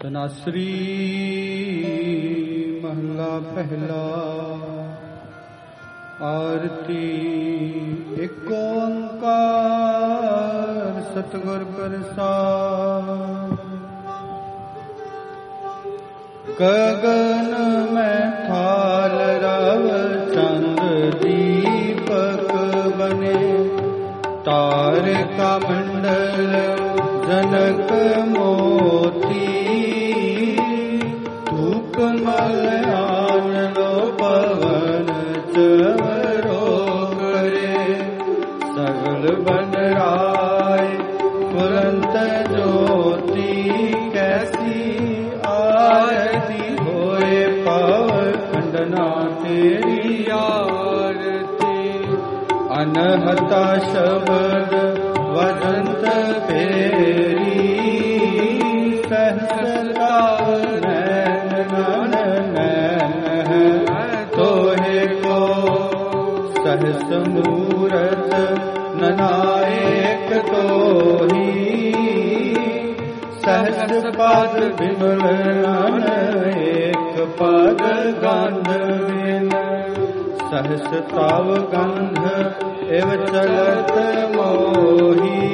तनाश्री महला पहला। आरती एक ओंकार सतगुर प्रसाद। गगन में थाल रव चंद दीपक बने, तारका मंडल जनक मोती। धूप मलयान लो पवन चवरो करे, सगल बन राय तुरंत ज्योति। कैसी आरती होए पाव खंडना तेरी आरती। अनहता शब्द वजंत पेरी, सहस्रता नैन नैन है तोहे को। सहस मूरत ननायक तोही, सहस पद विमल एक पद गंध बिन। सहस ताव गंध एव चलत मोही,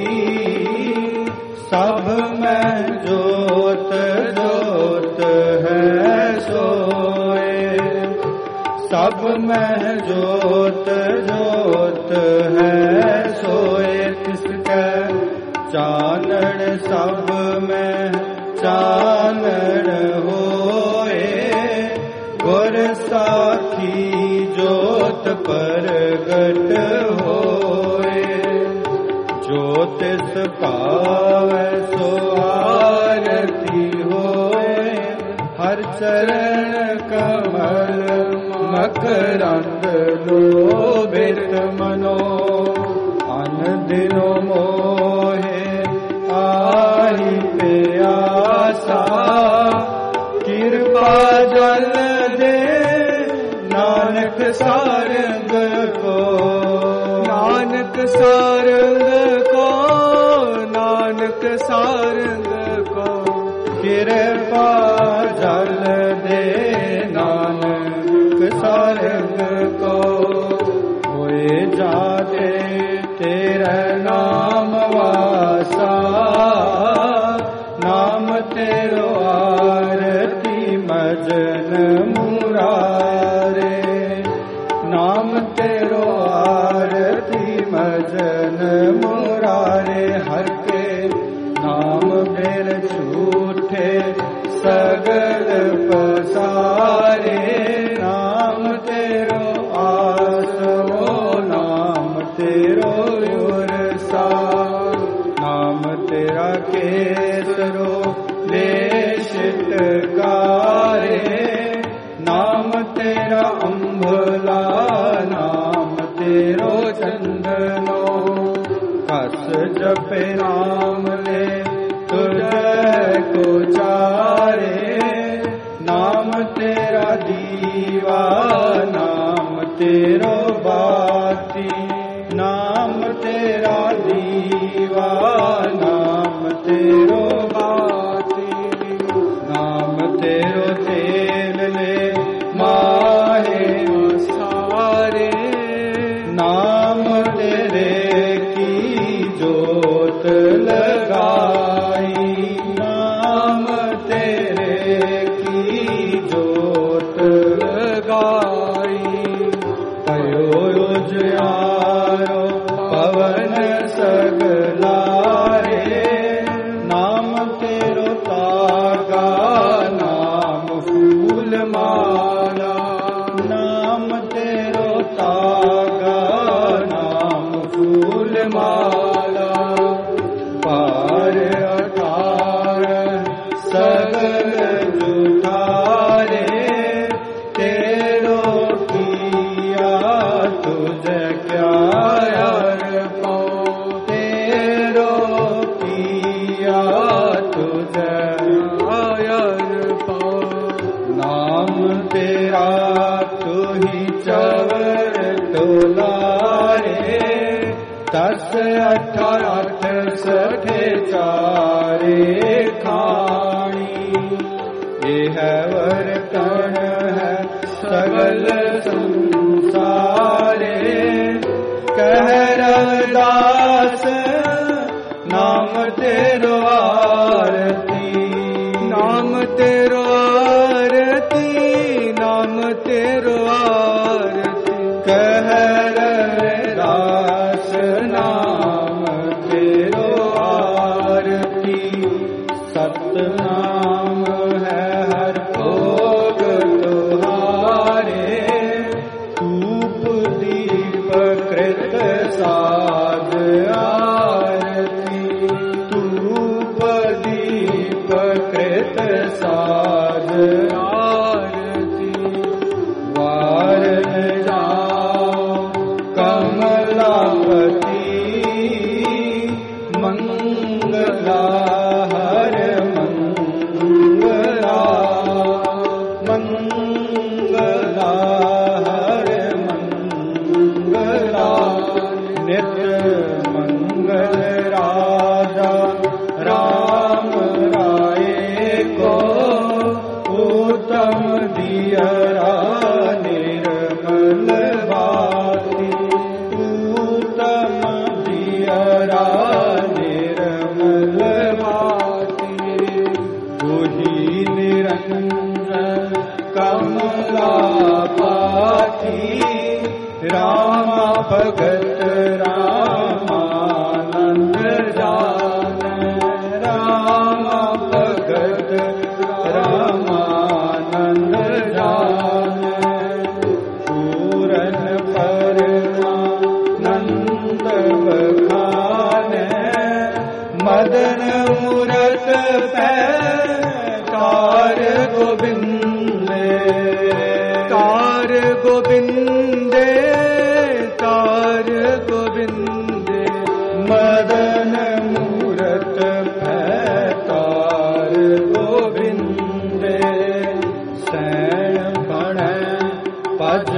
सब में जोत जोत है सोए। सब में जोत जोत है सोए, तिसके चानन सब में चानन होए। गुर साखी जोत परगट होए, ज्योतिष पावै सो आरती होए। हर चरण कमल मकरंद लोभित मनो। अन दिनो मोहे आही प्यासा, कृपा जल दे नानक सारंग को। नानक सारंग को, नानक सारंग को। कृपा जल दे नानक सारंग को। होए जाते तेरा नाम वासा, नाम तेरो आरती मजन मुरारे। नाम तेरो आरती मजन मुरारे। हर के नाम बेर झूठे सगल पसारे। नाम तेरो आसो, नाम तेरो उरसा। नाम तेरा केसरो लेशितकारे। नाम तेरा अम्भला, नाम तेरो चंदनो। कस जपे नाम ले तुझको चारे। नाम तेरा दीवा, नाम तेरो बाती। नाम तेरा दीवा, नाम तेरो बाती। नाम तेरो तेल ले माहे सारे। नाम तेरे की जोत लगाई। नाम तेरे की जोत लगाई। भयो उजियारो पवन सगलारे। नाम तेरो तागा, नाम फूल माला। नाम तेरो तागा, नाम फूल माला। पार अठार सगल जुठारे। तेरो किया तुझे क्या अर्पण। तेरो किया तुझे अर्पण। नाम तेरा तू ही चवर डोलारे। 10 18 सठे चारे खाणी। यह वर्तन है सगल संसारे। कह रविदास नाम तेरो आरती, नाम तेरो आरती, नाम तेरो आरती। कह रविदास नाम तेरो आरती। सतनाम है हर भोग तुम्हारे। धूप दीप कृत साध आरती, धूप दीप कृत साध आरती। वार जाओ कमलापति, मंगला हर मंगला, मंगला हर मंगला। नित्य मंगल राजा राम राय को, उत्तम दियरा निर्मल भाति, उत्तम दियरा निर्मल भाति। गुही निरंजन कमलापति, रामा भगत रामानंद जान, रामा भगत रामानंद जान। पूरन परमानंद बखान, मदन मूरत तार गोविंदे, तार गोविंदे, तार गोविंदे। मदन मूरत तार गोविंदे। सैन बण पज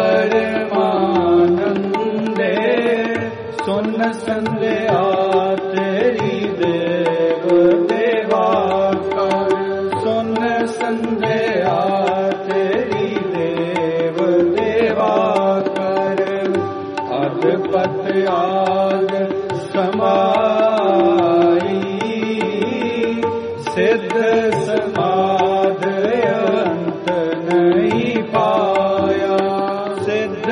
परमानंदे, सुन संध्या तेरी देव देवा कर। सुन संध्या तेरी देव देवा कर। अदपत आग समाई, सिद्ध समाध अंत नहीं पाया, सिद्ध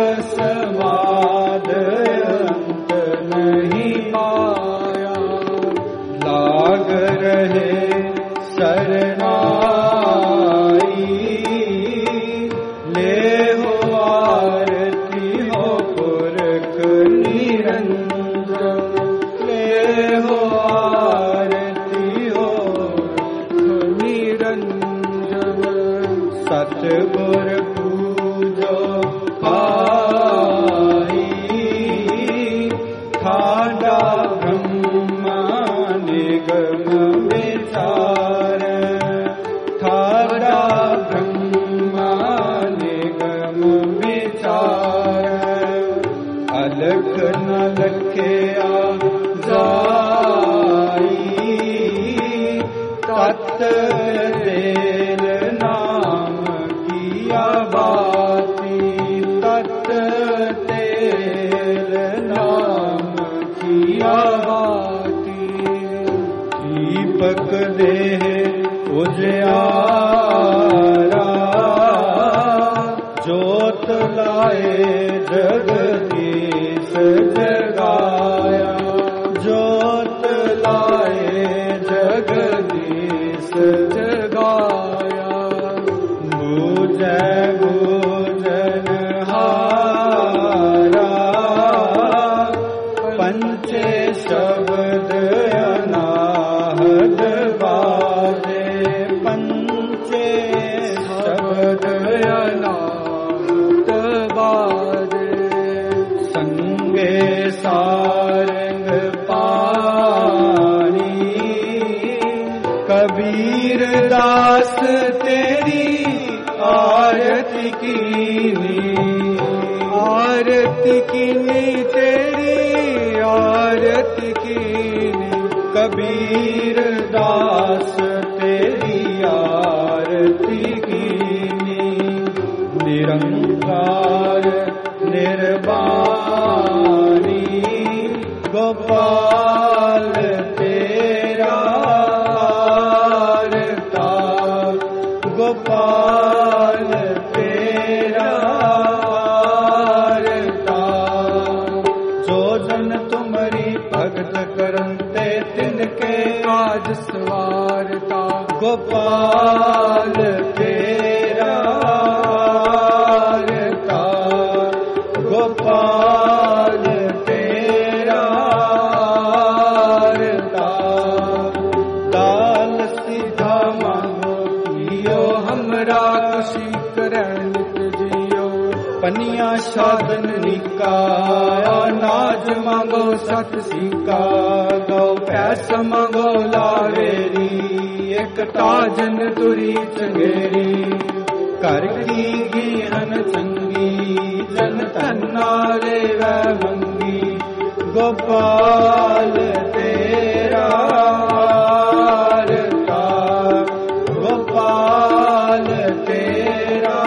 समाध अंत नहीं पाया। लाग रहे शरणाई, ले हो आरती हो पुरख निरंजन, ले हो आरती हो निरंजन। सतगुर पूजो भाई, ठाडा ब्रह्मा निगम विचार, ठाडा ब्रह्मा निगम विचार। अलख न लख्या जाई, तत तेल नाम किया बाती, तत तेल नाम किया बाती। दीपक देह उजियारा, जोत लाए जगदीश जगाया, जोत लाए जगदीश जगाया। बूझे बूझन हारा, पंचे शब्द अनाहद बाजे, पंचे शब्द अनाहद बाजे। संगे सारंग पानी, कबीर दास तेरी आरती कीनी, आरती कीनी तेरी आरती कीनी। कबीर दास तेरी आरती ਨਿਰੰਕਾਰ ਨਿਰਵਾਣੀ ਗੋਪਾਲ ਤੇਰਾ ਆਰਤਾ ਗੋਪਾਲ ਤੇਰਾ ਆਰਤਾ ਜੋ ਜਨ ਤੁਮਰੀ ਭਗਤ ਕਰਨ ਤੇ ਤਿਨ ਕੇ ਕਾਜ ਸਵਾਰਤਾ ਗੋਪਾਲ ਤੇਰਾ ਆਰਤਾ ਗੋਪਾਲ ਤੇਰਾ ਆਰਤਾ ਦਾਲ ਸਿਧਾ ਮੰਗੋ ਕੀਓ ਹਮਰਾ ਖੁਸ਼ੀ ਕਰੈ ਨਿਤ ਜੀਓ ਪਨੀਆਂ ਸਾਧਨ ਨੀਕਾ ਅਨਾਜ ਮੰਗੋ ਸਤ ਸੀਕਾ ਗੋ ਪੈਸ ਮੰਗੋ ਲਾਵੇਰੀ ਇਕ ਤਾਜਨ ਤੁਰੀ ਚੰਗੇਰੀ ਘਰ ਕੀ ਗਿਹਨ ਚੰਗੀ ਜਨ ਧੰਨਾ ਰੇਵੈ ਮੰਗੀ ਗੋਪਾਲ ਤੇਰਾ ਆਰਤਾ ਗੋਪਾਲ ਤੇਰਾ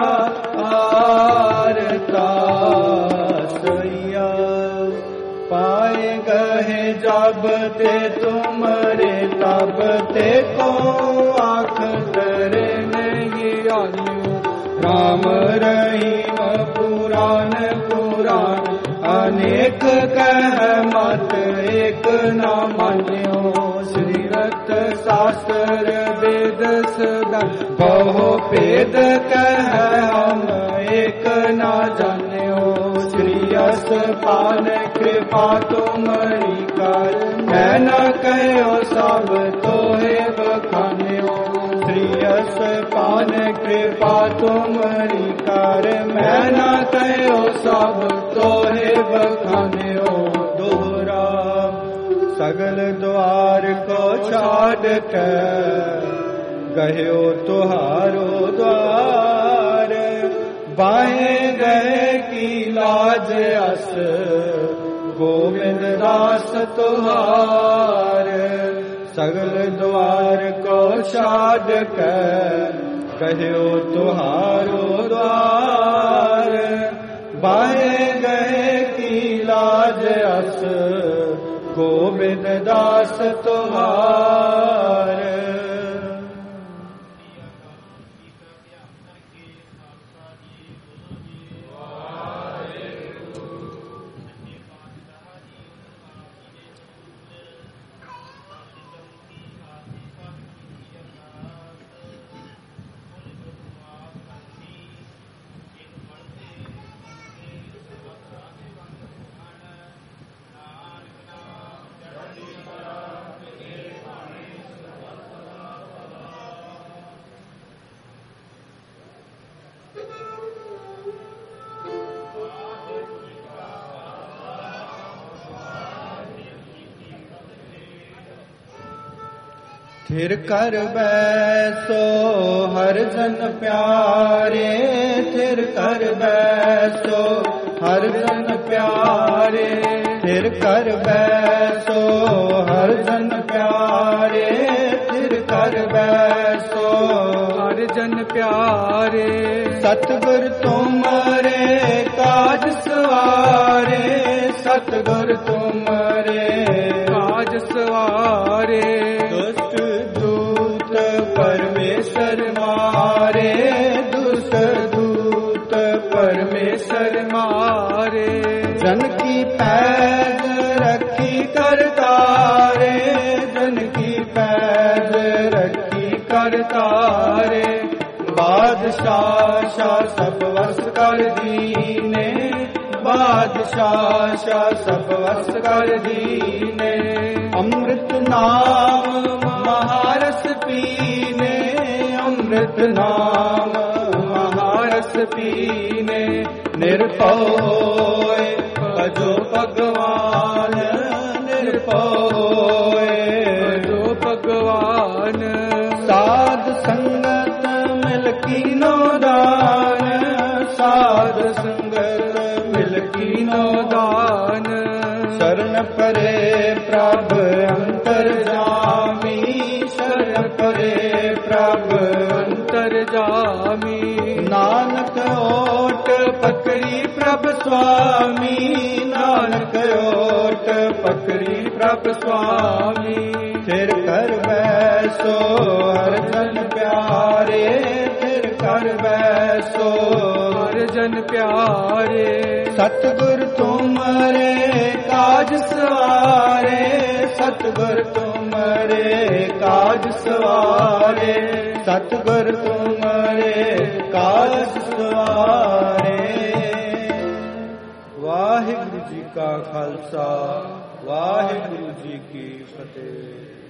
ਆਰਤਾ ਸਈਆ ਪਾਏ ਗਏ ਜਬ ਤੇ ਤੁਮਰੇ ਤਬ ਤੇ ਕੋ ਆਖ ਤਰੇ ਨਹੀਂ ਆਲਿਓ ਰਾਮ ਰਹੀਮ ਪੁਰਾਨ ਪੁਰਾਨ ਅਨੇਕ ਕਹਿ ਮਤ ਏਕ ਨਾ ਮਾਨਿਓ ਸ੍ਰੀ ਰਤ ਸ਼ਾਸਤਰ ਵੇਦ ਸਦਾ ਬਹੁ ਭੇਦ ਕਹਿ ਹਮ ਏਕ ਨਾ ਜਾਣਿਓ ਸ੍ਰੀ ਅਸਪਾਨ ਕਿਰਪਾ ਤੁਮਰੀ ਕਰ ਮੈਂ ਨਾ ਕਹਿਓ ਸਭ ਤੋਹੇ ਬਖਾਨਿਓ ਸ੍ਰੀ ਅਸਪਾਨ ਕਿਰਪਾ ਤੁਮਰੀ ਕਰ ਮੈਂ ਨਾ ਕਹਿਓ ਸਭ ਤੋਹੇ ਬਖਾਨਿਓ ਦੋਹਰਾ ਸਗਲ ਦੁਆਰ ਕੋ ਛਾੜ ਕੇ ਗਹਿਓ ਤੁਹਾਰੋ ਦੁਆਰ ਬਾਹੇ ਗਏ ਕੀ ਲਾਜ ਅਸ ਗੋਬਿੰਦ ਦਾਸ ਤੁਹਾਰ ਸਗਲ ਦੁਆਰ ਕੋ ਛਾੜ ਕੇ ਕਹਿਓ ਤੁਹਾਰੋ ਦੁਆਰ ਬਾਹੇ ਗਏ ਕੀ ਲਾਜ ਅਸ ਗੋਬਿੰਦ ਦਾਸ ਤੁਹਾਰ ਥਿਰ ਕਰ ਬੈਸੋ ਹਰ ਜਨ ਪਿਆਰੇ ਥਿਰ ਕਰ ਬੈਸੋ ਹਰ ਜਨ ਪਿਆਰੇ ਥਿਰ ਕਰ ਬੈਸੋ ਹਰ ਜਨ ਪਿਆਰੇ ਥਿਰ ਕਰ ਬੈਸੋ ਹਰ ਜਨ ਪਿਆਰੇ ਸਤਿਗੁਰ ਤੁਮਰੇ ਕਾਜ ਸਵਾਰੇ ਸਤਿਗੁਰ ਤੁਮਰੇ ਕਾਜ ਸਵਾਰੇ ਪਰਮੇਸ਼ਰ ਮਾਰੇ ਦੁਸ਼ਟ ਦੂਤ ਪਰਮੇਸ਼ਰ ਮਾਰੇ ਜਨ ਕੀ ਪੈਜ ਰੱਖੀ ਕਰਤਾਰੇ ਜਨ ਕੀ ਪੈਜ ਰੱਖੀ ਕਰਤਾਰੇ ਬਾਦਸ਼ਾਹ ਸ਼ਾਹ ਸਭ ਵਸ ਕਰ ਦੀਨੇ ਬਾਦਸ਼ਾਹ ਸ਼ਾਹ ਸਭ ਵਸ ਕਰ ਦੀਨੇ ਅੰਮ੍ਰਿਤ ਨਾਮ ਮਹਾਰਸ ਪੀਨੇ ਅੰਮ੍ਰਿਤ ਨਾਮ ਮਹਾਰਸ ਪੀਨੇ ਨਿਰਭਉ ਹੋਏ ਭਜੋ ਭਗਵਾਨ ਨਿਰਭਉ ਹੋਏ ਭਜੋ ਭਗਵਾਨ ਸਾਧ ਸੰਗਤ ਮਿਲ ਕੀਨੋ ਦਾਨ ਸਾਧ ਸੰਗਤ ਮਿਲ ਕੀਨੋ ਦਾਨ ਸ਼ਰਨ ਪਰੇ ਪ੍ਰਭ ਅੰਤਰ ਜਾਮੀ ਸ਼ਰਨ ਪਰੇ ਪ੍ਰਭ ਅੰਤਰ ਜਾਮੀ ਨਾਨਕ ਓਟ प्रभ स्वामी, नानक ओट पकड़ी प्रभ स्वामी। फिर कर बैसो हर जन प्यारे, फिर कर बैसो हर जन प्यारे। सतगुर तुमरे काज सवारे, सतगुर तुमरे काज सवारे, सतगुर तुमरे काज सवारे। वाहिगुरु जी का खालसा, वाहिगुरु जी की फतेह।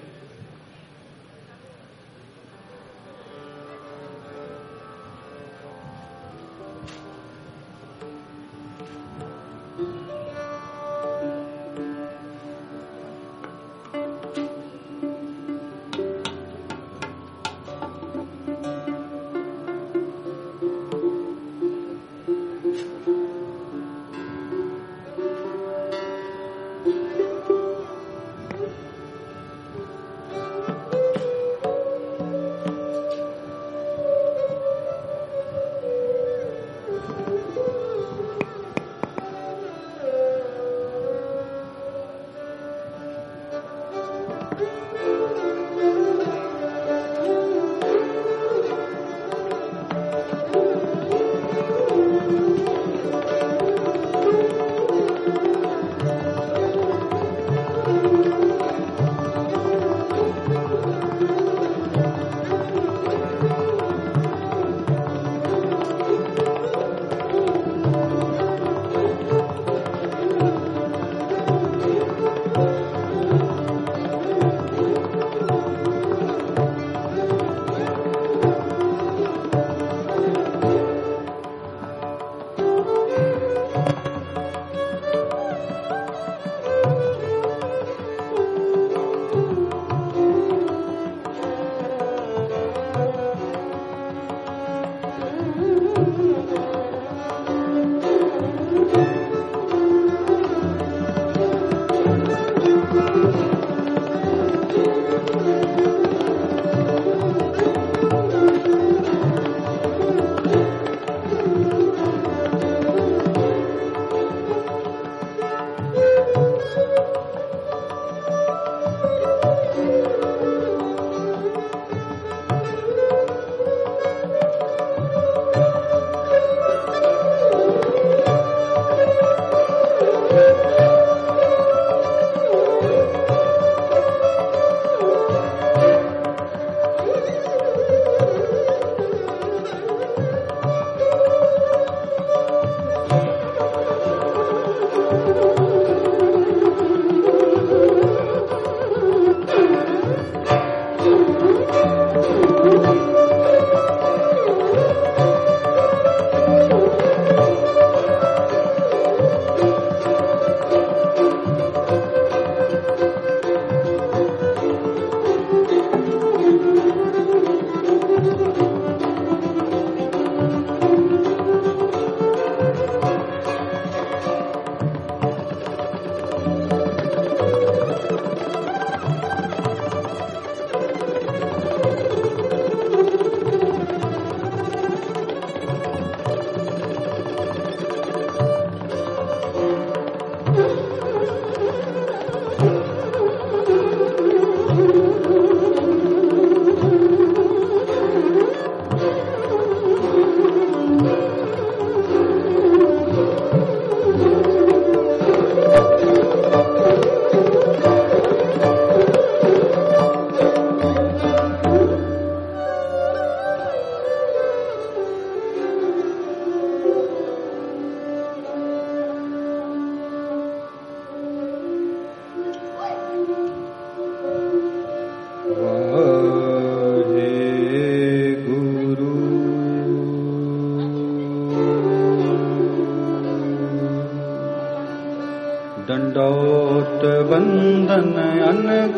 दंडोत बंदन अनक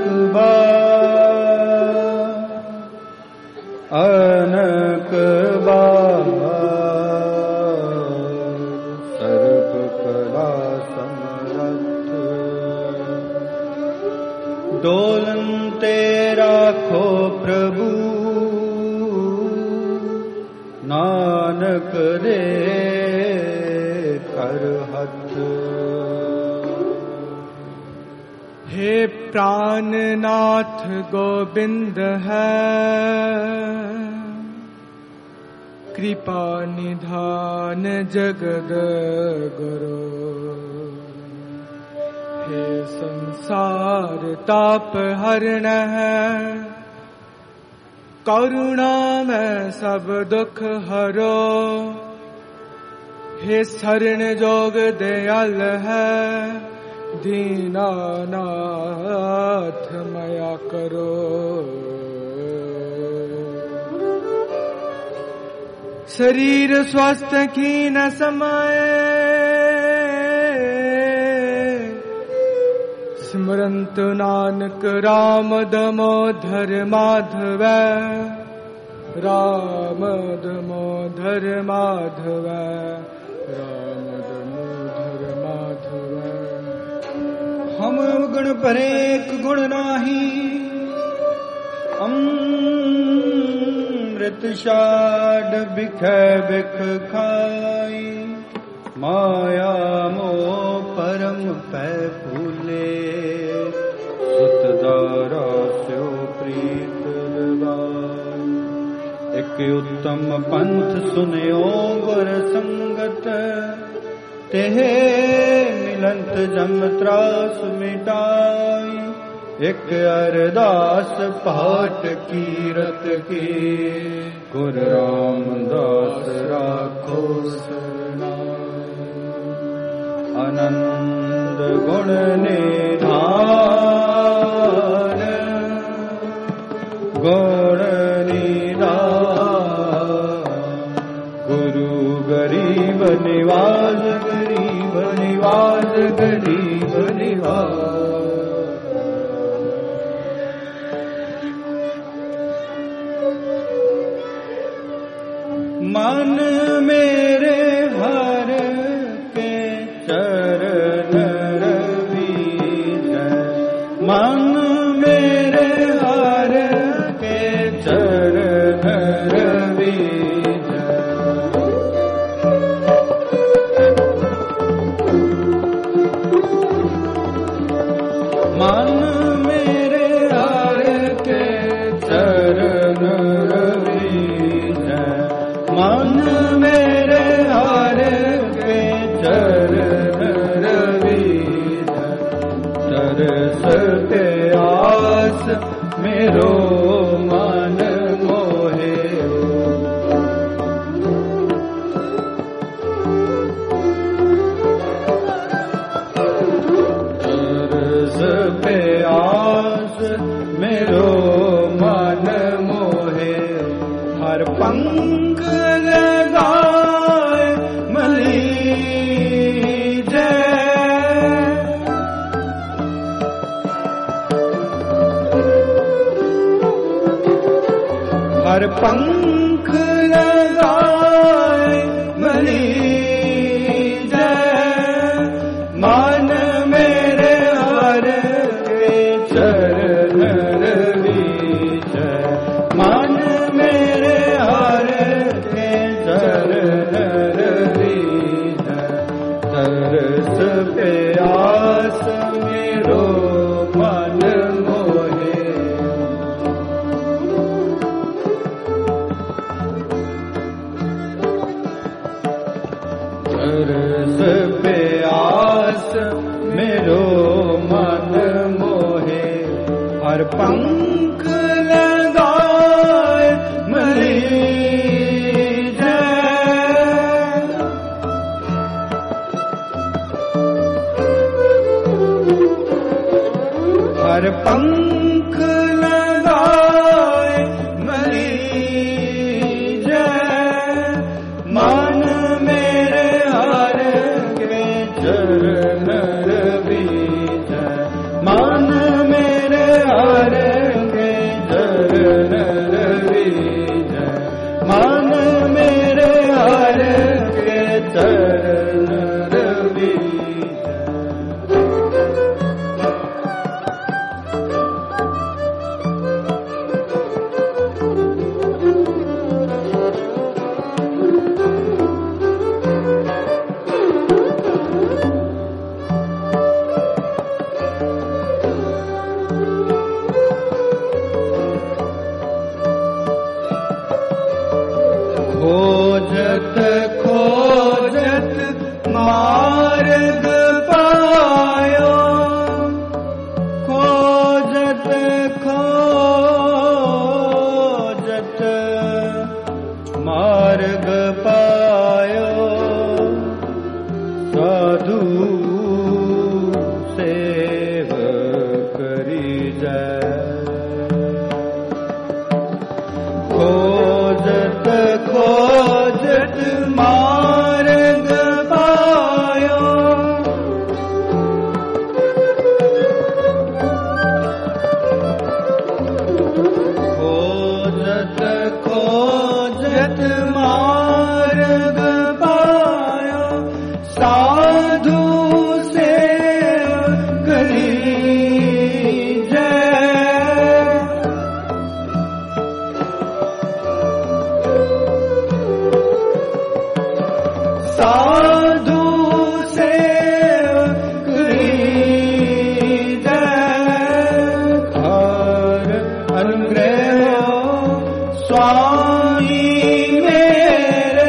बार सर्व कला समरथ डोलन ते राखो प्रभु नानक दे प्राणनाथ गोविंद है, कृपा निधान जगद गुरु। हे संसार ताप हरण है, करुणा में सब दुख हरो। हे शरण जोग दयाल है, दीनानाथ मया करो। शरीर स्वस्थ की न समय, स्मरंत नानक राम दामोदर माधव, राम दामोदर माधव, राम दामोदर माधव। हम गुण परेक गुण नाही, अमृत शाड बिख बिख खाई। माया मोह परम पै फूले, सुतदारा स्यो प्रीत लगाई। एक उत्तम पंथ सुनियो गुर संगत, तेहे मिलंत जम त्रास मिटाई। एक अरदास पाठ कीरत की, गुर रामदास राखो सरनाई। आनंद गुण निधान, गुण निधान। गुरु गरीब निवास, गरीब निवास, गरीब निवास। मन मेरे हर के चरण रवीज, मन मेरे हर के चरण रवीज। मन मेरे हर के चरण रवीज, मन मेरे हर के चरण रवीज। तरस पे आस मेरो मन मोहे, तरस पे आस मेरो मन मोहे। हर पंख लगाए मलीजे, हर पंख लगाए मलीजे। मान मेरे हर के चरण रवीज, मान मेरे हर के चरण रवीज। तरस पे आस मेरो मन मोहे, खोजत खोजत मार्ग पायो, खोजत खोजत मार्ग पायो, साधु से करी जय। साधु से करी जय, हर अनुग्रह हो स्वामी मेरे,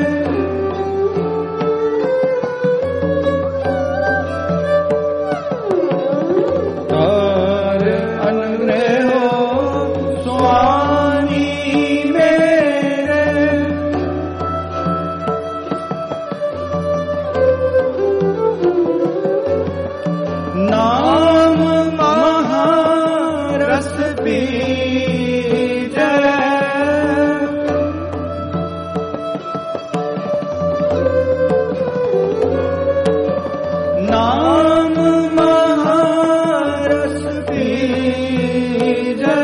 हर अनुग्रह हो स्वामी मेरे, नाम महारस बीज, नाम महारस बीज,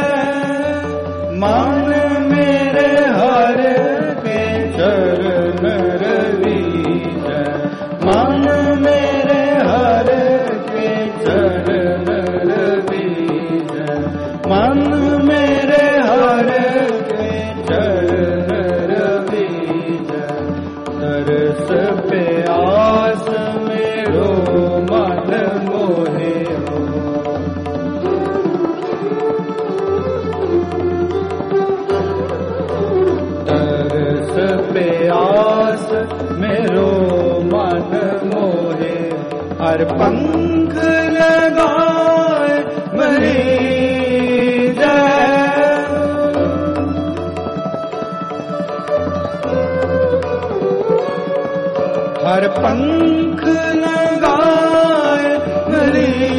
मन मेरे हर के चरण रवीज, मन मेरे हर के चरण रवीज, मन मेरे हर के चरण रवीज, तरस प्यास मेरो मन मोहे हो, तरस प्यास मेरो मन मोहे, हर पंख लगाए मरी जय, हर पंख लगाए मरी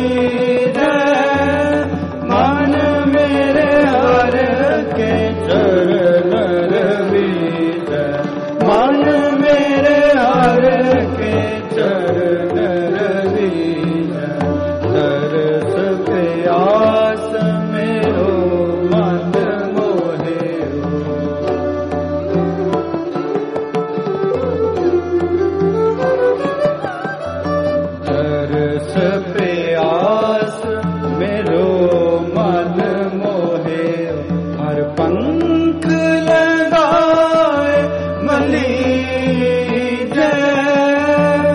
जय, मन मेरे हर के चरण रवीज, मन मेरे हर के चरण रवीज, तरस प्यास मेरो मन मोहे हो, तरस प्यास मेरो मन मोहे, हर पंख लगाए मली जय,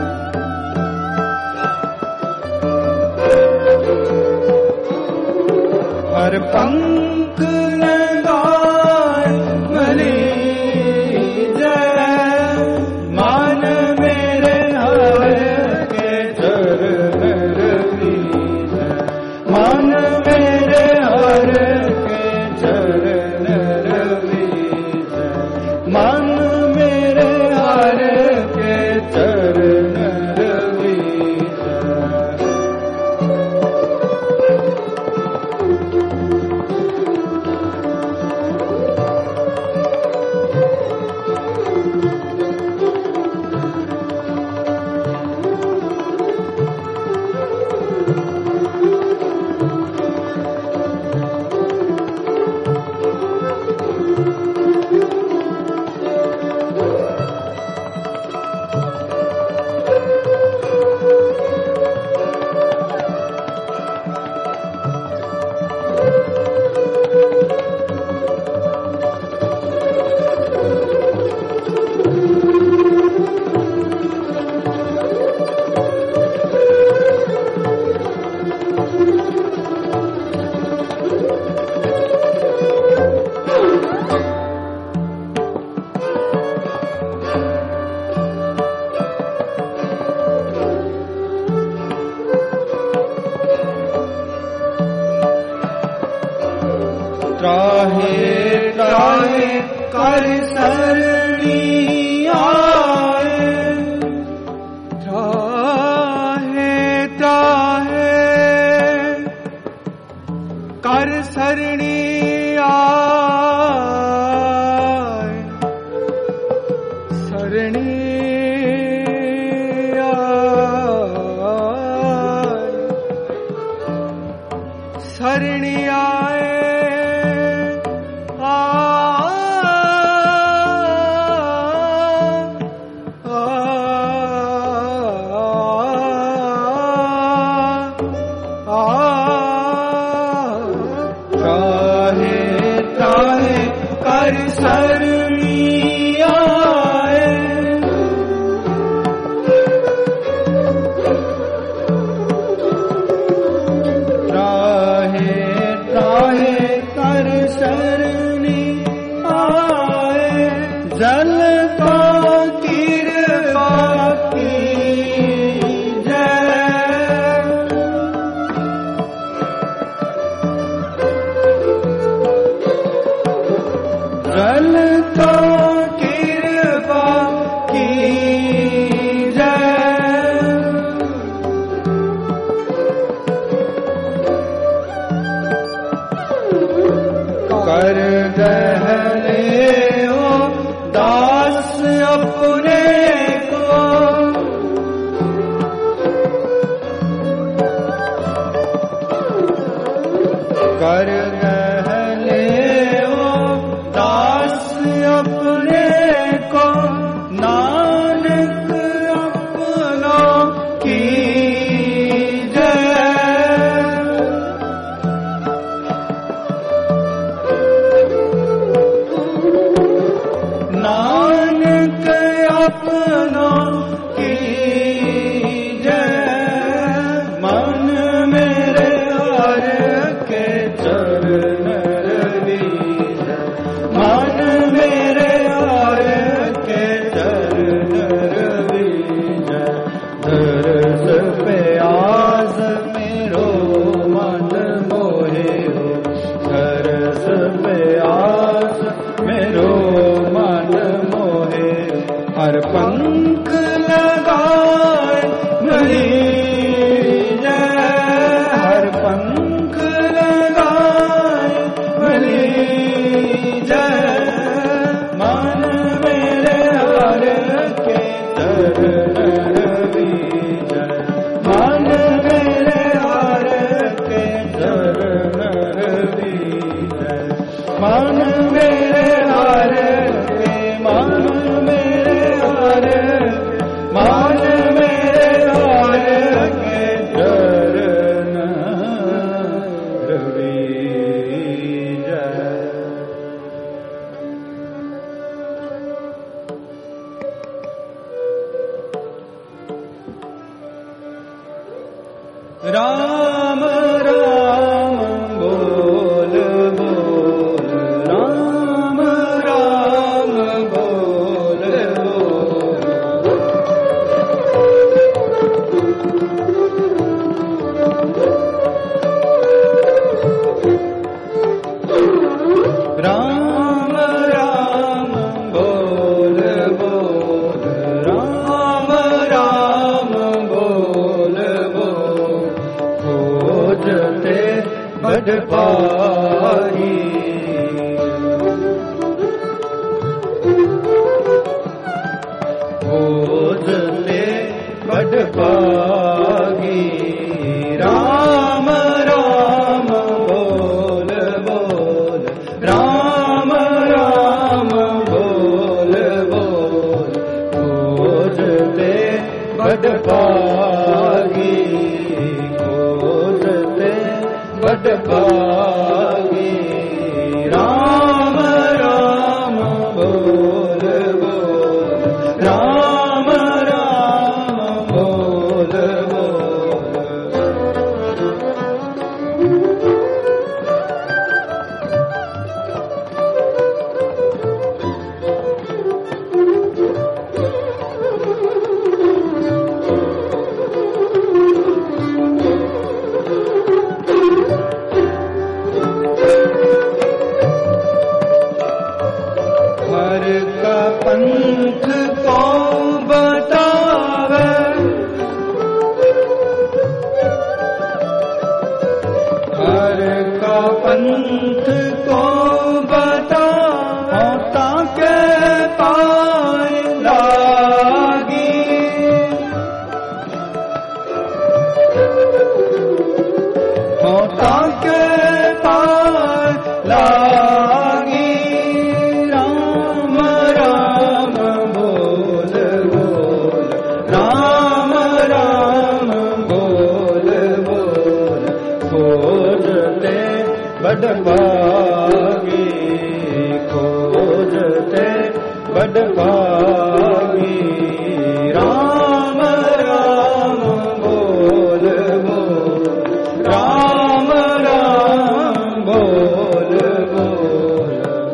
हर पंख लगाए मली जय, मन मेरे हर के चरण रवीज, मन मेरे हर के चरण रवीज, मन मेरे हर के चरण रवीज, कर सरणी आए, त्राहे त्राहे कर सरणी आए। कर सरनी आए। त्राहे त्राहे कर सरनी आए। जल का कृपा की जल का कृपा की कर दहले हो दास अपने को। कर दहले हो दास अपने को। नानक अपना की नानक अपना कीजय। मन मेरे हर के चरण रवीज। मन मेरे हर के चरण रवीज। दरस पे आस मेरो मन मोहे हो। दरस पे आस मेरो मन मोहे। हर पंख लगाए मरी जय। हर पंख लगाए मरी जय। मन मेरे हर के चरण रवीज। मन मेरे हर के चरण रवीज। मन मेरे हर के मन मेरे हर मन मेरे हर के चरण रवीज। राम राम बोल बोल। राम राम बोल बोल। राम राम बोल बोल। राम राम बोल बोल। खोजते बड़ पाई। खोजते बड़ पाई। राम राम बोल बोल। राम राम बोल बोल। खोजते बड़ पाई। खोजते बड़ पाई। राम राम बोल बोल। राम राम बोल बोल। हर का पंथ को बतावे। हर का पंथ को बतावे। ताके पाए लागी। ताके पाए लागी। राम राम बोल बोल। राम राम बोल बोल। खोजते बड़ पागी। खो बड़ भागी। राम राम बोल बोल, राम राम बोल बोल।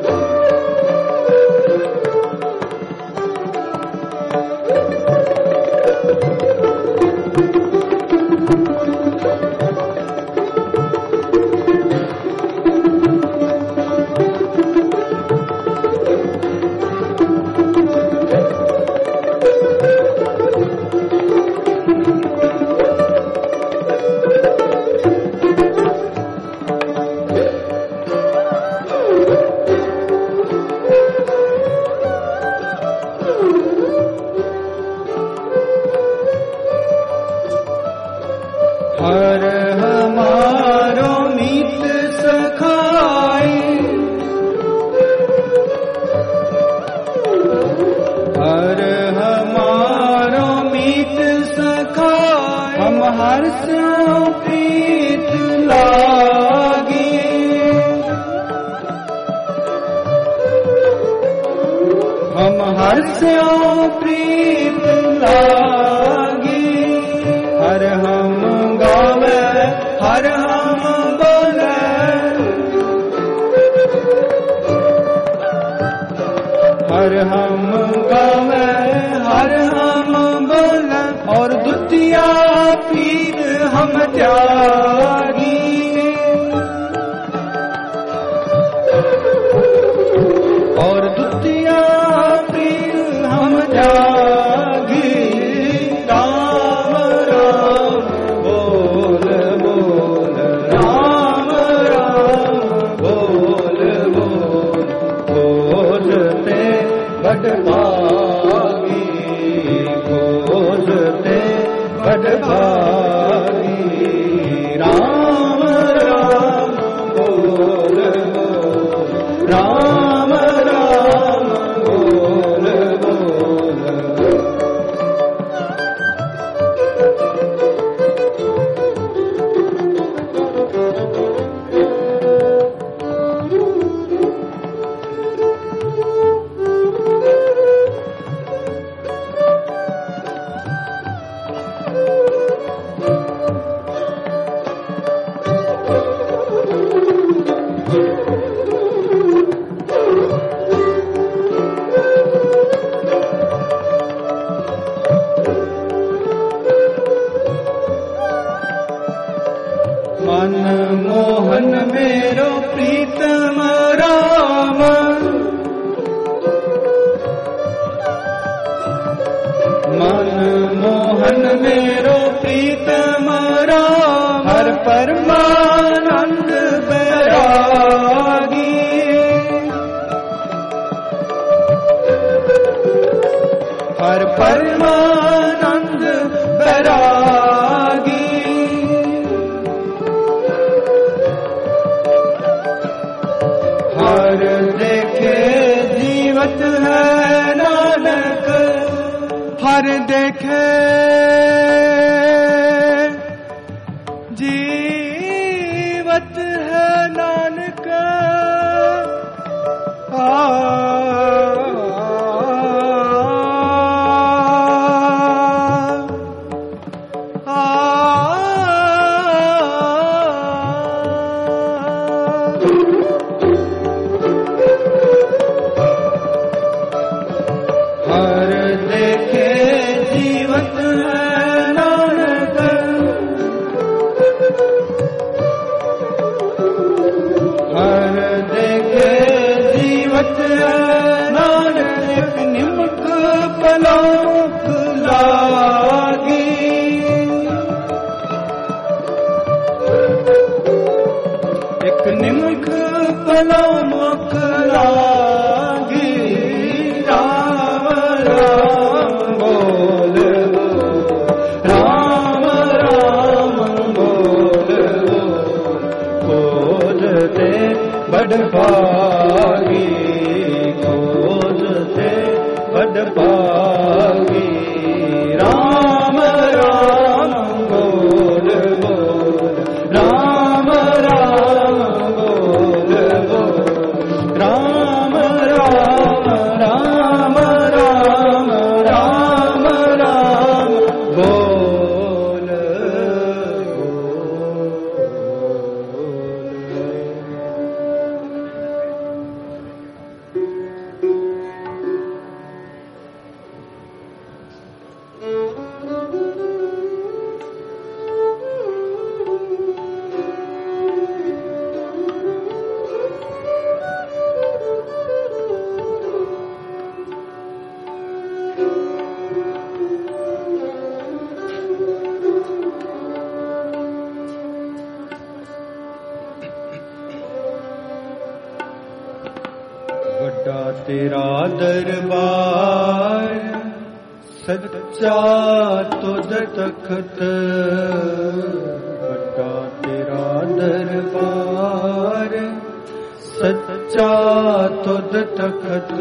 हर हमारो मीत सखाई, हर हमारो मीत सखाई। हम हर से प्रीत लागी, हम हर से प्रीत लागी। हर हम गावे, हर हम बोले, हर हम गावे, हर हम बोले। और दुतिया पीर हम त्यागी, और दुतिया पीर हम त्यागी। राम राम बोल बोल, राम राम बोल बोल। खोजते बड़ भागी, खोजते बड़ भागी। राम राम बोल बोल, राम राम बोल बोल। मन मोहन मेरो प्रीतम राम, मन मोहन मेरो प्रीतम राम। हर परमानंद बैरागी, हर परमानंद बैरागी। हर देखे जीवत है नानक, हर देखे जीवत है नानक। हर देखे जीवत है नानक, हर देखे जीवत है नानक। निमक पलक लागी, एक निमक पलक लागी। राम राम बोल बोल, राम राम बोल बोल। खोजते बड़ भागी, खोजते बड़ भागी। राम राम बोल बोल, राम राम बोल बोल। राम राम राम ਵੱਡਾ ਤੇਰਾ ਦਰਬਾਰ ਸੱਚਾ ਤੁਧ ਤਖਤ, ਵੱਡਾ ਤੇਰਾ ਦਰਬਾਰ ਸੱਚਾ ਤੁਧ ਤਖਤ।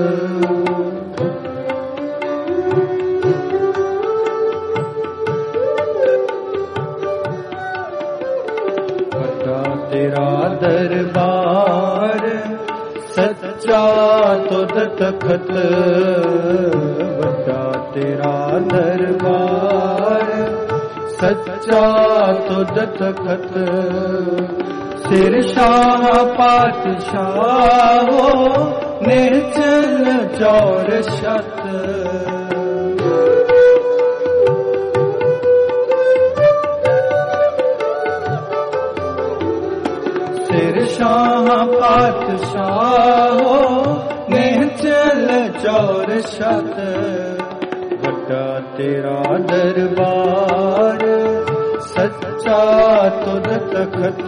ਵੱਡਾ ਤੇਰਾ ਦਰਬਾਰ ਸੱਚਾ ਤੁਧ ਤਖਤ, ਵੱਡਾ ਤੇਰਾ ਦਰਬਾਰ ਸੱਚਾ ਤੁਧ ਤਖਤ। ਸਿਰ ਸ਼ਾਹ ਪਾਤਸ਼ਾਹੋ ਨਿਰਚਲ ਚੌਰ ਛਤ, ਸਿਰ ਸ਼ਾਹ ਪਾਤਸ਼ਾਹੋ ਨਿਰਚਲ ਚੌਰ ਛਤ। ਵੱਡਾ ਤੇਰਾ ਦਰਬਾਰ ਸੱਚਾ ਤੁਧ ਤਖਤ,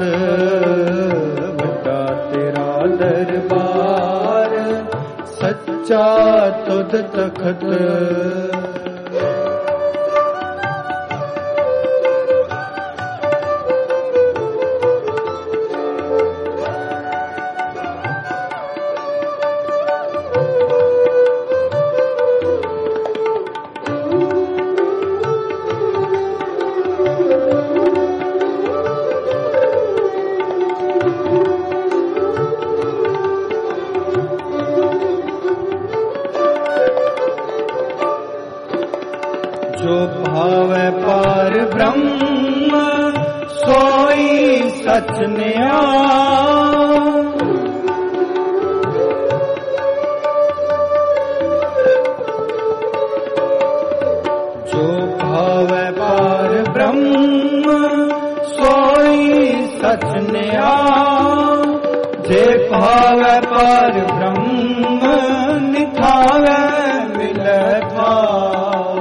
ਵੱਡਾ ਤੇਰਾ ਦਰਬਾਰ ਸੱਚਾ ਤੁਧ ਤਖਤ। ਜੋ ਭਾਵੈ ਪਾਰ ਬ੍ਰਹਮ ਸੋਈ ਸਚ ਨਿਆਇ, ਜੋ ਭਾਵੈ ਪਾਰ ਬ੍ਰਹਮ ਸੋਈ ਸਚ ਨਿਆਇ। ਜੇ ਭਾਵੈ ਪਾਰ ਬ੍ਰਹਮ ਨਿਥਾਵੈ ਮਿਲੈ ਥਾਉ,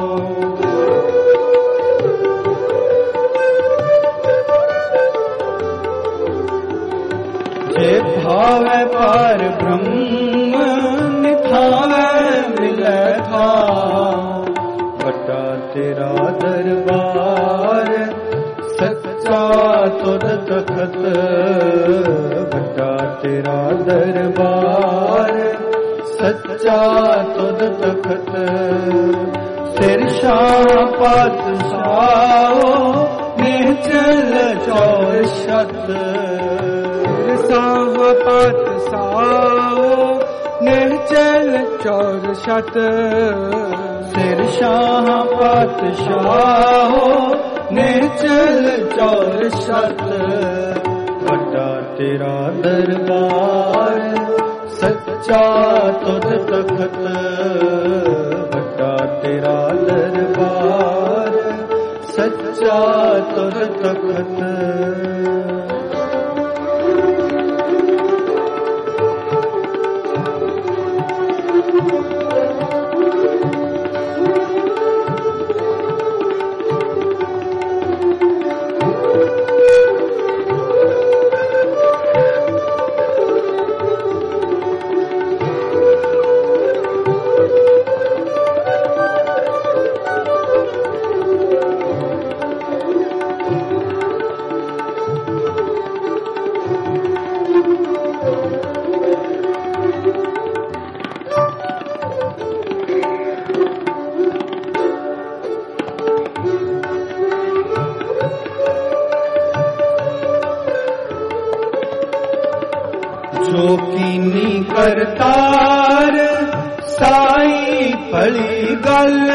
ਜੇ ਭਾਵੈ ਪਾਰ ਬ੍ਰਹਮ ਨਿਥਾਵੈ ਮਿਲੈ ਥਾਉ। ਵੱਡਾ ਤੇਰਾ ਦਰਬਾਰ ਸੱਚਾ ਤੁਧ ਤਖਤ, ਵੱਡਾ ਤੇਰਾ ਦਰਬਾਰ ਸੱਚਾ ਤੁਧ ਤਖਤ। ਸਿਰ ਸ਼ਾਹ ਪਾਤਸ਼ਾਹੋ ਨਿਰਚਲ ਚੌਰ ਛਤ, ਸਾਹ ਪਾਤਸ਼ਾਹੋ ਨਿਰਚਲ ਚੌਰ ਛਤ। ਸਿਰ ਸ਼ਾਹ ਪਾਤਸ਼ਾਹੋ ਨਿਰਚਲ ਚੌਰ ਛਤ। ਵੱਡਾ ਤੇਰਾ ਦਰਬਾਰ ਸੱਚਾ ਤੁਧ ਤਖਤ, ਵੱਡਾ ਤੇਰਾ ਦਰਬਾਰ ਸੱਚਾ ਤੁਧ ਤਖਤ। ਜੋ ਕੀਨੀ ਕਰਤਾਰ ਸਾਈ ਭਲੀ ਗੱਲ,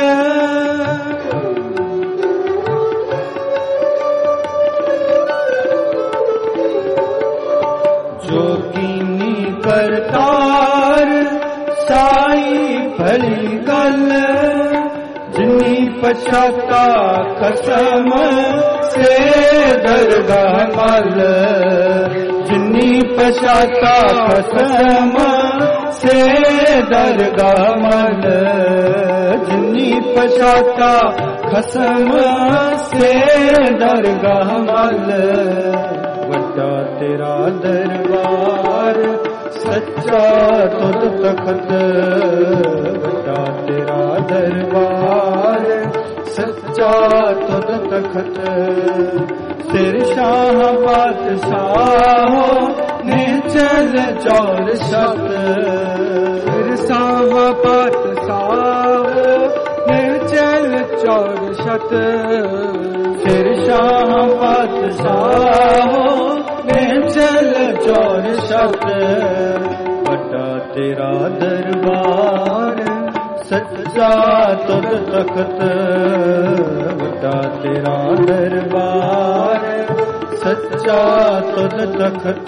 ਜੋ ਕੀਨੀ ਕਰਤਾਰ ਸਾਈ ਭਲੀ ਗੱਲ। ਜਿਨੀ ਪਛਾਤਾ ਖਸਮ ਸੇ ਦਰਗਾਹ ਮਲ, ਜਿਨੀ ਪਛਾਤਾ ਖਸਮ ਸੇ ਦਰਗਾਹ ਮਲ। ਜਿਨੀ ਪਛਾਤਾ ਖਸਮ ਸੇ ਦਰਗਾਹ ਮਲ। ਵੱਡਾ ਤੇਰਾ ਦਰਬਾਰ ਸੱਚਾ ਤੁਧ ਤਖਤ ਵੱਡਾ ਤੇਰਾ ਦਰਬਾਰ ਸੱਚਾ ਤੁਧ ਤਖਤ ਸਿਰ ਸ਼ਾਹ ਪਾਤਸ਼ਾਹ ਨਿਚਲ ਚੌਰ ਸ਼ਤ ਸਿਰ ਸ਼ਾਹ ਪਾਤਸ਼ਾਹ ਨਿਚਲ ਚੌਰ ਸ਼ਤ ਸਿਰ ਸ਼ਾਹ ਪਾਤਸ਼ਾਹ ਨਿਚਲ ਚੌਰ ਸ਼ਤ ਵੱਡਾ ਤੇਰਾ ਦਰਬਾਰ ਸੱਚਾ ਤੁਧ ਤਖਤ ਵੱਡਾ ਤੇਰਾ ਦਰਬਾਰ ਸੱਚਾ ਤੁਧ ਤਖਤ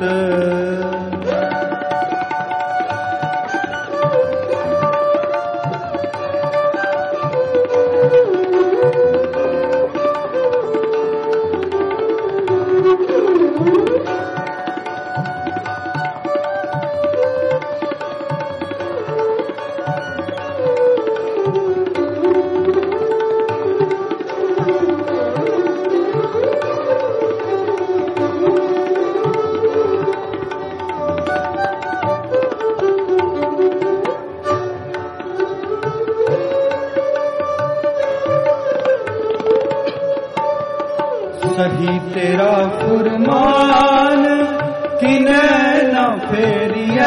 ਸਹੀ ਤੇਰਾ ਫੁਰਮਾਨ ਕਿਨੇ ਨਾ ਫੇਰੀਐ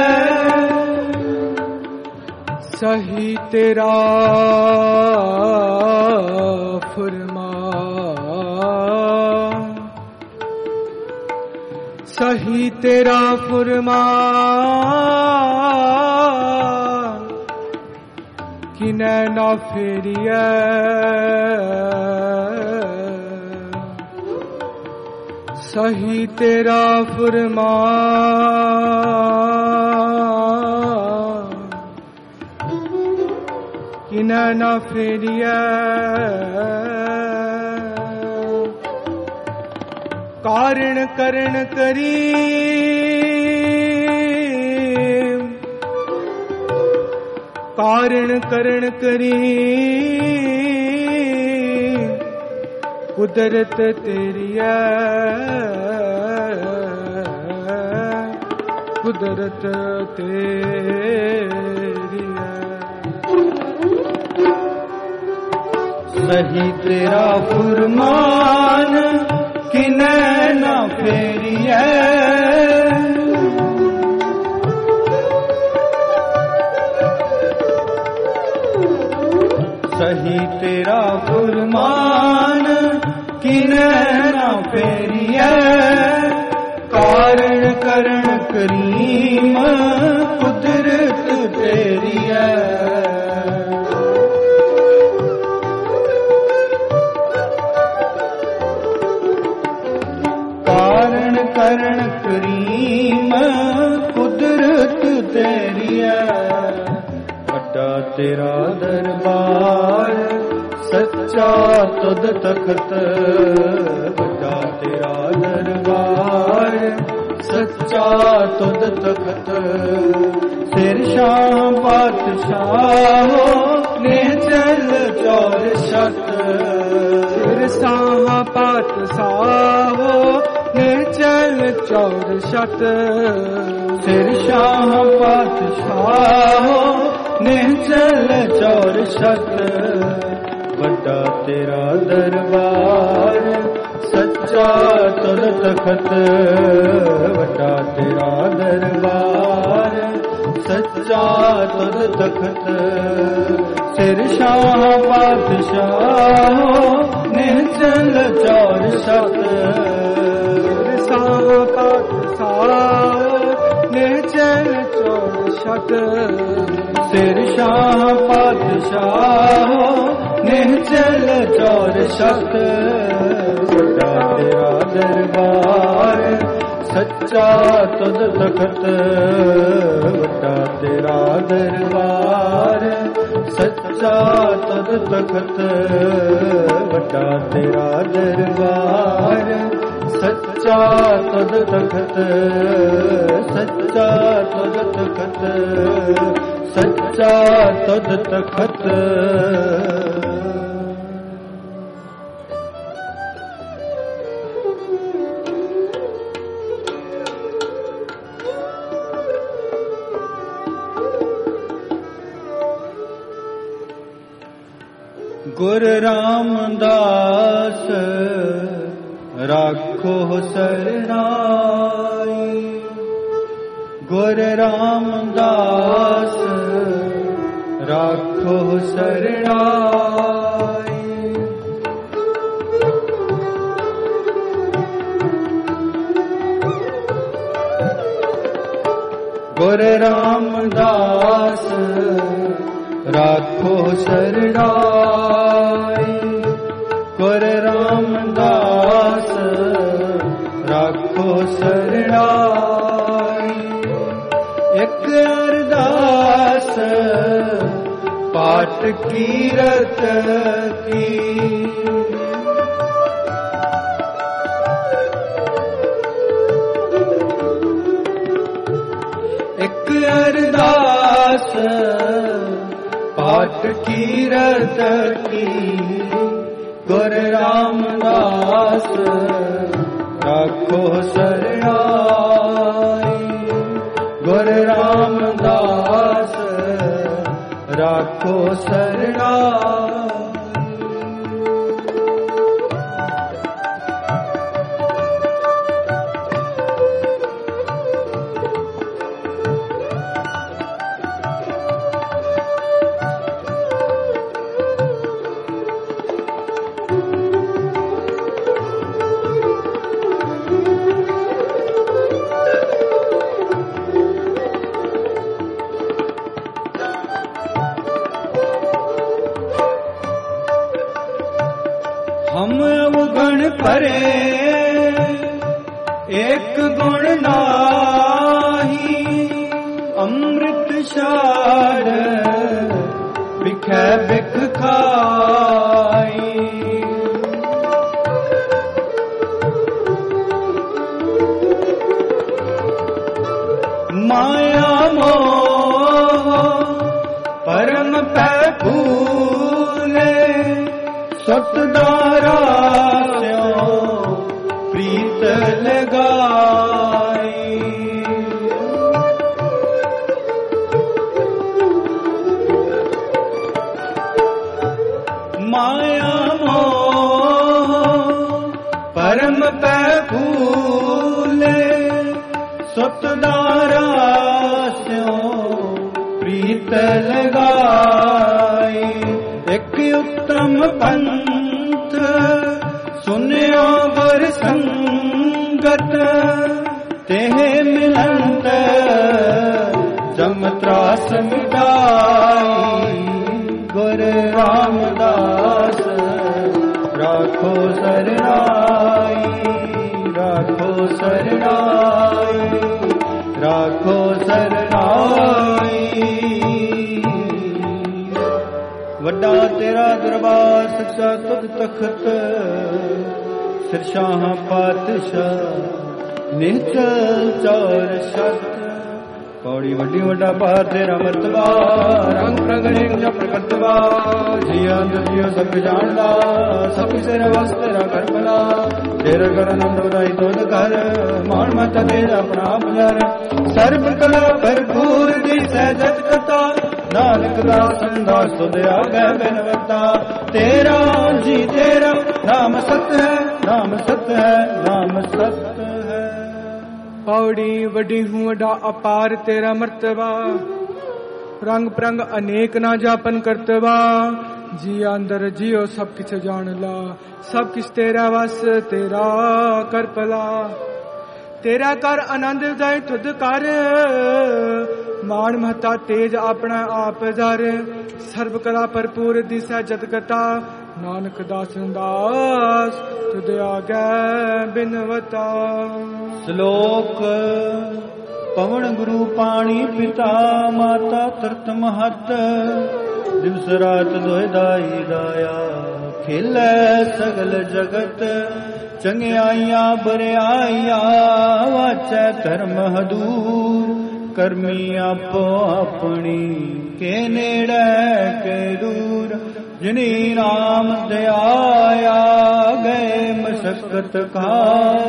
ਸਹੀ ਤੇਰਾ ਫੁਰਮਾਨ ਸਹੀ ਤੇਰਾ ਫੁਰਮਾਨ ਕਿਨੇ ਨਾ ਫੇਰੀਐ ਸਹੀ ਤੇਰਾ ਫੁਰਮਾਨ ਕਿਨੇ ਨਾ ਫੇਰੀਐ ਕਾਰਣ ਕਰਨ ਕਰੀਮ ਕਾਰਣ ਕਰਨ ਕਰੀਮ ਕੁਦਰਤ ਤੇਰੀ ਹੈ ਕੁਦਰਤ ਤੇਰੀ ਹੈ ਸਹੀ ਤੇਰਾ ਫੁਰਮਾਨ ਕਿਨੇ ਨਾ ਫੇਰੀਐ ਸਹੀ ਤੇਰਾ ਫੁਰਮਾਨ ਕਿਨੇ ਨਾ ਫੇਰੀਐ ਕਾਰਣ ਕਰਨ ਕਰੀਮ ਕੁਦਰਤ ਤੇਰੀ ਹੈ ਕਾਰਣ ਕਰਨ ਕਰੀਮ ਕੁਦਰਤ ਤੇਰੀ ਹੈ ਵੱਡਾ ਤੇਰਾ ਦਰਬਾਰ ਸੱਚਾ ਤੁਧ ਤਖਤ ਵੱਡਾ ਤੇਰਾ ਦਰਬਾਰ ਸੱਚਾ ਤੁਧ ਤਖਤ ਸਿਰ ਸ਼ਾਹ ਪਾਤਸ਼ਾਹ ਨੇ ਚਲ ਚੌਰ ਸ਼ਤ ਸਿਰ ਸ਼ਾਹ ਪਾਤਸ਼ਾਹ ਨੇ ਚਲ ਚੌਰ ਸ਼ਤ ਸਿਰ ਸ਼ਾਹ ਪਾਤਸ਼ਾਹ ਨੇ ਚਲ ਚੌਰ ਸ਼ਤ ਵੱਡਾ ਤੇਰਾ ਦਰਬਾਰ ਸੱਚਾ ਤੁਧ ਤਖਤ ਵੱਡਾ ਤੇਰਾ ਦਰਬਾਰ ਸੱਚਾ ਤੁਧ ਤਖਤ ਸਿਰ ਸ਼ਾਹ ਪਾਤਸ਼ਾਹ ਨੇ ਚਲ ਚੌਰ ਸ਼ਤ ਸਿਰ ਸ਼ਾਹ ਪਾਤਸ਼ਾਹ ਨੇ ਚਲ ਚੌਰ ਸ਼ਤ ਸਿਰ ਸ਼ਾਹ ਪਾਤਸ਼ਾਹ ਨੇ ਚਲ ਚੌਰ ਸ਼ਤ ਵੱਡਾ ਤੇਰਾ ਦਰਬਾਰ ਸੱਚਾ ਤੁਧ ਤਖਤ ਵੱਡਾ ਤੇਰਾ ਦਰਬਾਰ ਸੱਚਾ ਤੁਧ ਤਖਤ ਵੱਡਾ ਤੇਰਾ ਦਰਬਾਰ ਸੱਚਾ ਤੁਧ ਤਖਤ ਸੱਚਾ ਤੁਧ ਤਖਤ ਸੱਚਾ ਤੁਧ ਤਖਤ ਗੁਰ ਰਾਮਦਾਸ ਰਾਖੋ ਸਰਨਾਈ। ਗੁਰ ਰਾਮਦਾਸ ਰਾਖੋ ਸਰਨਾਈ। ਗੁਰ ਰਾਮਦਾਸ ਰਾਖੋ ਸਰਨਾਈ। ਗੁਰ ਰਾਮਦਾਸ ਰਾਖੋ ਸਰਨਾਈ। ਇੱਕ ਅਰਦਾਸ ਪਾਠ ਕੀਰਤ ਕੀ। ਇੱਕ ਅਰਦਾਸ ਪਾਠ ਕੀਰਤ ਕੀ। ਗੁਰ ਰਾਮਦਾਸ ਰਾਖੋ ਸਰਨਾਈ। ਗੁਰ ਰਾਮਦਾਸ ਰਾਖੋ ਸਰਨਾਈ। हम अवगुण परे एक गुण नाही। अमृत शार बिखै बिख खाई। माया मोह परम पै भूले। सतदारा स्यों प्रीत लगाई। माया मोह परम पै भूले। सतदारा स्यों प्रीत लगाई। एक उत्तम पंथ सुनियो वर संगत। तेह मिलंत जम त्रास मिटाई। गुर रामदास राखो सरनाई। राखो सरनाई। राखो सरनाई। ਵੱਡਾ ਤੇਰਾ ਦਰਬਾਰ ਸੱਚਾ ਤੁਧ ਤਖਤ। ਸਿਰਸ਼ਾਹ ਪਾਤਸ਼ਾਹ ਨਿਹਚਲ ਚੌਰ ਸ਼ਤ। ਪੌੜੀ ਵੱਡੀ ਵੱਡਾ ਭਾਰ ਤੇਰਾ ਮਰਤਬਾ। ਰੰਗ ਪ੍ਰਗਟੇ ਜਾਂ ਪ੍ਰਗਟਵਾ। ਜੀਆਂ ਜੀਓ ਸਭ ਜਾਣਦਾ। ਸਭ ਸਿਰ ਵਸ ਤੇਰਾ ਕਰ ਭਲਾ। ਤੇਰਾ ਕਰ ਆਨੰਦ ਵਧਾਈ ਤੁਧ ਕਰ। ਮਾਣ ਮਤ ਤੇਰਾ ਆਪਣਾ ਪੁਜਾਰ। ਸਰਬ ਕਲਾ ਭਰਪੂਰ ਦੀ ਸਹਿਜਤ ਕਥਾ। नानक दास दास तुद आगे बिनवता। तेरा जी तेरा नाम सत्य है। नाम सत्य है। नाम सत्य है। पौड़ी वडी हूँ वडा अपार तेरा मर्तबा। रंग प्रंग अनेक ना जापन करतवा। जी अंदर जियो सब किछ जान ला। सब किछ तेरा वस तेरा कर भला। तेरा कर आनंद जाए तुद कर। माण महता तेज अपना आप जर। सर्व कला भरपूर दिसै जतगता। नानक दास दास तुद आगे बिनवता। श्लोक पवन गुरु पाणी पिता। माता तरत महत। दिवस रात दोए दाई दाया। खेलै सगल जगत। चंगियाइया बरियाइया। वाचै धर्म हदूर। ਕਰਮੀ ਆਪੋ ਆਪਣੀ ਕੇ ਨੇੜੇ ਕੇ ਦੂਰ। ਜਿਨੀ ਨਾਮ ਧਿਆਇਆ ਗਏ ਮਸਕਤ ਖਾਰ।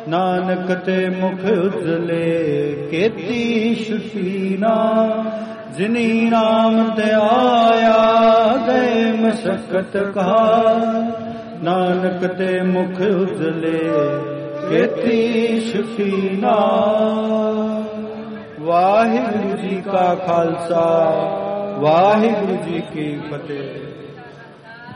ਨਾਨਕ ਤੇ ਮੁਖ ਉਜਲੇ ਕੀਤੀ ਛੁਟੀ ਨਾ। ਜਿਨੀ ਨਾਮ ਤੇ ਆਇਆ ਗਏ ਮਸਕਤ ਕਹਾ ਨਾਨਕ ਤੇ ਮੁਖ ਉਜਲੇ ਕੀਤੀ ਸ਼ਕੀਨਾ। ਵਾਹਿਗੁਰੂ ਜੀ ਕਾ ਖਾਲਸਾ ਵਾਹਿਗੁਰੂ ਜੀ ਕੀ ਫਤਿਹ।